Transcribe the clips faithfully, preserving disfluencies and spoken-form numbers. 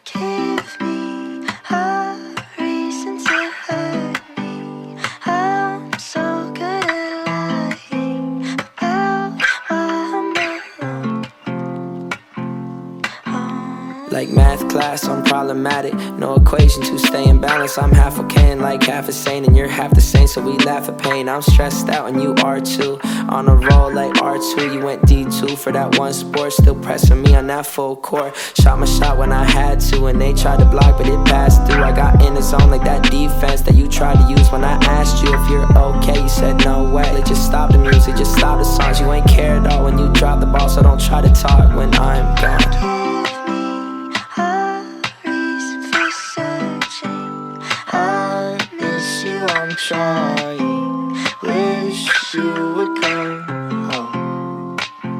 Give me a reason to hurt me. I'm so good at lying about why I'm alone. Oh. Like math class, I'm problematic. No equation to stay in balance. I'm half okay and like half insane, and you're half the same, so we laugh at pain. I'm stressed out and you are too. On a roll like R two, you went D two for that one sport. Still pressing me on that full court. Shot my shot when I had to, and they tried to block, but it passed through. I got in the zone like that defense that you tried to use when I asked you if you're okay. You said no way. Like, just stop the music, just stop the songs. You ain't care at all when you drop the ball, so don't try to talk when I'm gone. I'm trying, wish you would come home.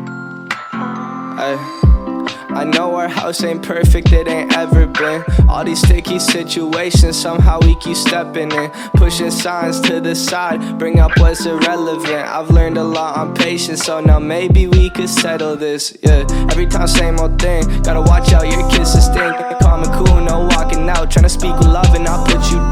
I, I know our house ain't perfect, it ain't ever been. All these sticky situations, somehow we keep stepping in. Pushing signs to the side, bring up what's irrelevant. I've learned a lot on patience, so now maybe we could settle this. Yeah, every time same old thing. Gotta watch out, your kisses stink. Calm and cool, no walking out. Tryna speak with love and I'll put you down.